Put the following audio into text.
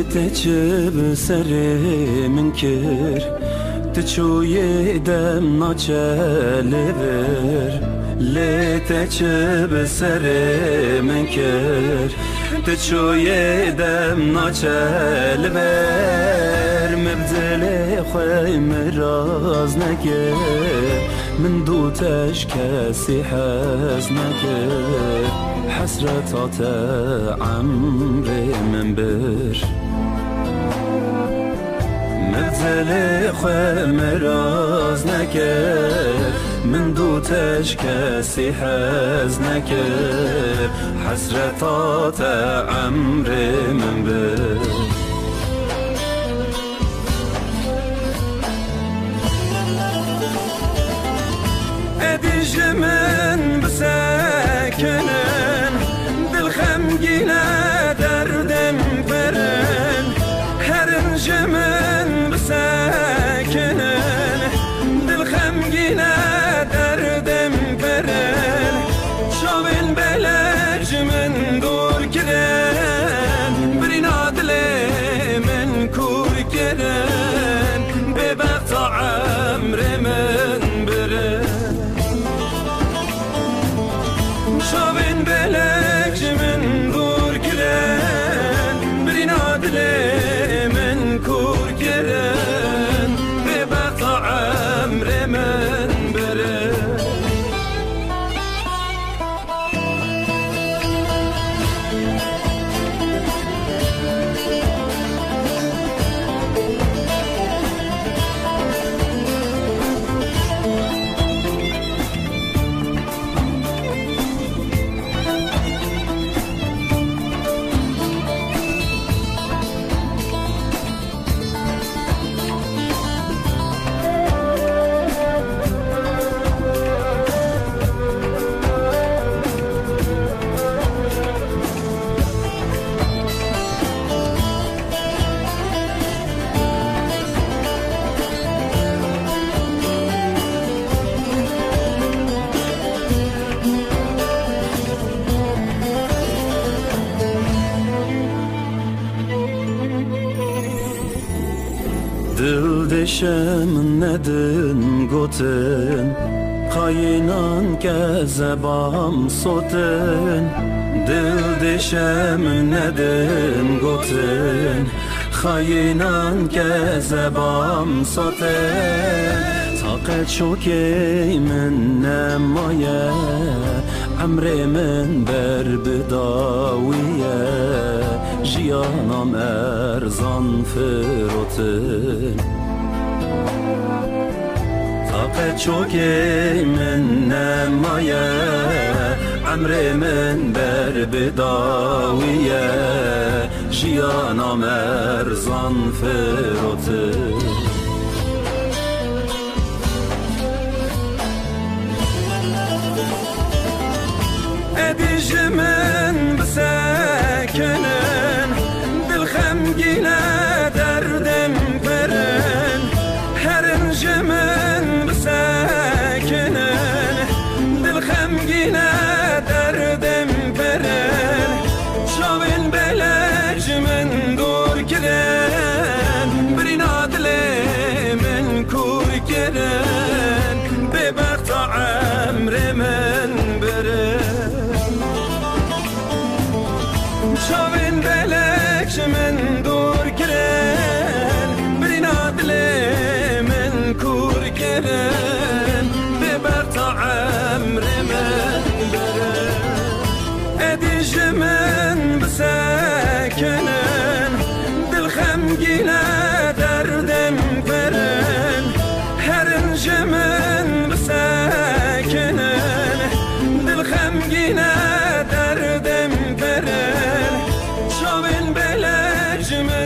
تجب سری من کر تچوی دم ناچلبر لی تجب سری من کر تچوی دم ناچلبر مبدل خوی مراز نکر من دوتش کسی حز نکر حسرتات عمري من بر مبزل خواه مراز نکر من دوتش کسی حز نکر حسرتات عمري من بر ادیج من بسکنن دل خمگینه دردم برن هرنج من بسکنن دل خمگینه دردم برن شاوین بلج من دور کرن برین عدل من کور کرن به وقت عمر من برن شاوین بلج من دور کرن برین عدل من کور کرن به وقت عمر من برن دل دشم ندن گوتن خاینان که زبام سوتن دل دشم ندن گوتن خاینان که زبام سوتن طاقت شوکی من نمایه عمر من بر بداویه جیانم ارزان فروتن طاقت شوکی من نمایه عمر من بر بداویه جیانم ارزان فروتن ادیج من بسکنن دل خمگینه دردم برن هرنج من بسکنن دل خمگینه دردم برن شاوین بلج من دور کرن برین عدل من کور کرن به وقت عمر من برن شاوین بلج من دور کرن برین عدل من کور کرن به وقت عمر من برن ادیج من بسکنن دل خمگینه دردم برن هرنج من بسکنن دل خمگینه دردم برن شاوین بلج من